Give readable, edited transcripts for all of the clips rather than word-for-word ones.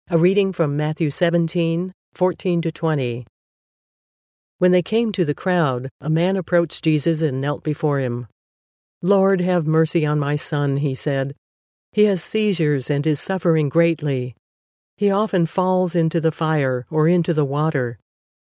A reading from Matthew 17:14-20. When they came to the crowd, a man approached Jesus and knelt before him. "Lord, have mercy on my son," he said. "He has seizures and is suffering greatly. He often falls into the fire or into the water.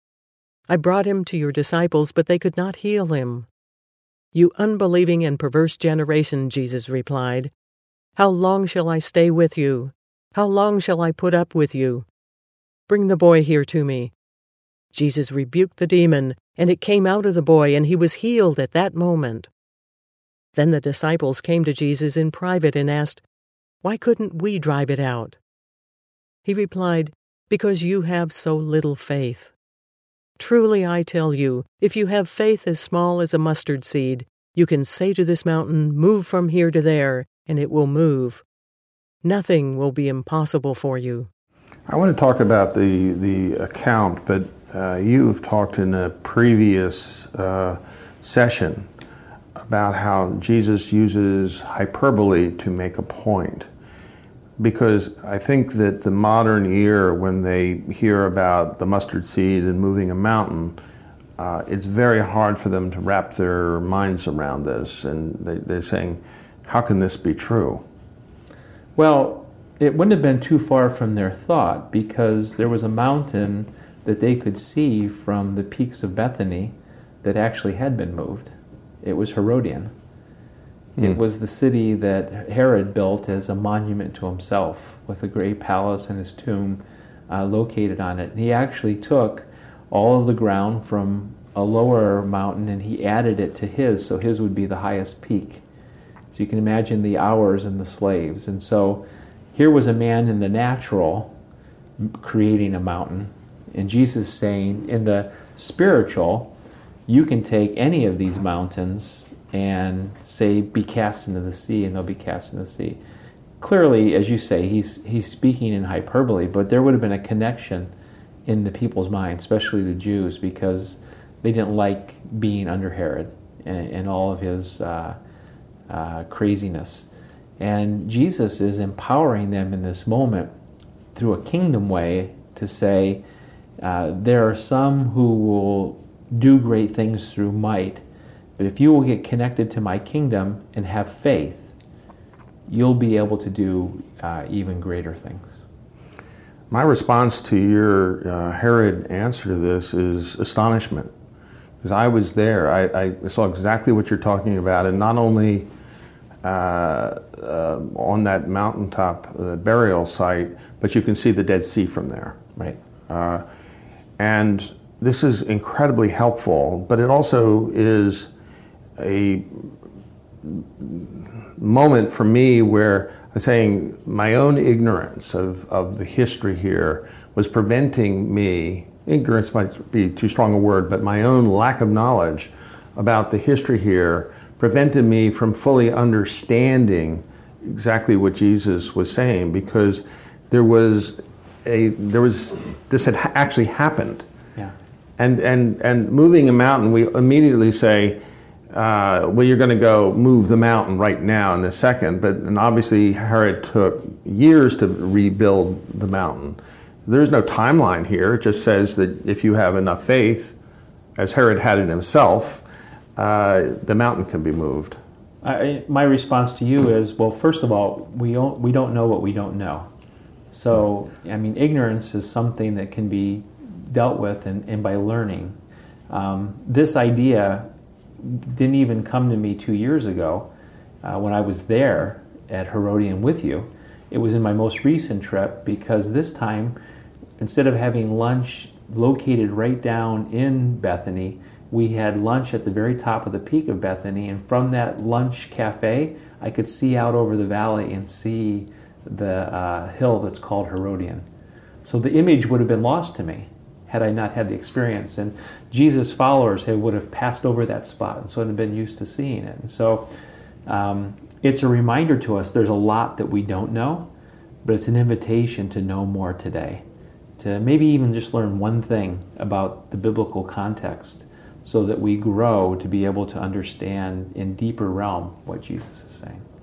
I brought him to your disciples, but they could not heal him." "You unbelieving and perverse generation," Jesus replied, "how long shall I stay with you? How long shall I put up with you? Bring the boy here to me." Jesus rebuked the demon, and it came out of the boy, and he was healed at that moment. Then the disciples came to Jesus in private and asked, "Why couldn't we drive it out?" He replied, "Because you have so little faith. Truly I tell you, if you have faith as small as a mustard seed, you can say to this mountain, 'Move from here to there,' and it will move. Nothing will be impossible for you." I want to talk about the account, but you've talked in a previous session about how Jesus uses hyperbole to make a point. Because I think that the modern ear, when they hear about the mustard seed and moving a mountain, it's very hard for them to wrap their minds around this. And they're saying, how can this be true? Well, it wouldn't have been too far from their thought, because there was a mountain that they could see from the peaks of Bethany that actually had been moved. It was Herodian. It was the city that Herod built as a monument to himself, with a great palace and his tomb located on it. And he actually took all of the ground from a lower mountain and he added it to his, so his would be the highest peak. So you can imagine the hours and the slaves. And so here was a man in the natural creating a mountain. And Jesus saying, in the spiritual, you can take any of these mountains and say, be cast into the sea, and they'll be cast into the sea. Clearly, as you say, he's speaking in hyperbole, but there would have been a connection in the people's mind, especially the Jews, because they didn't like being under Herod and all of his craziness. And Jesus is empowering them in this moment through a kingdom way to say, there are some who will do great things through might, but if you will get connected to my kingdom and have faith, you'll be able to do even greater things. My response to your Herod answer to this is astonishment. Because I was there. I saw exactly what you're talking about, and not only on that mountaintop burial site, but you can see the Dead Sea from there. Right. And this is incredibly helpful, but it also is a moment for me where I'm saying my own ignorance of the history here was preventing me, ignorance might be too strong a word, but my own lack of knowledge about the history here prevented me from fully understanding exactly what Jesus was saying, because this had actually happened. Yeah. And moving a mountain, we immediately say, well, you're going to go move the mountain right now in a second, and obviously Herod took years to rebuild the mountain. There's no timeline here. It just says that if you have enough faith, as Herod had it himself, the mountain can be moved. My response to you is, well, first of all, we don't know what we don't know. So, I mean, ignorance is something that can be dealt with and by learning. This idea didn't even come to me 2 years ago when I was there at Herodian with you. It was in my most recent trip, because this time, instead of having lunch located right down in Bethany, we had lunch at the very top of the peak of Bethany, and from that lunch cafe, I could see out over the valley and see the hill that's called Herodian. So the image would have been lost to me had I not had the experience. And Jesus' followers would have passed over that spot, and so would have been used to seeing it. And so it's a reminder to us there's a lot that we don't know, but it's an invitation to know more today, to maybe even just learn one thing about the biblical context, so that we grow to be able to understand in deeper realm what Jesus is saying.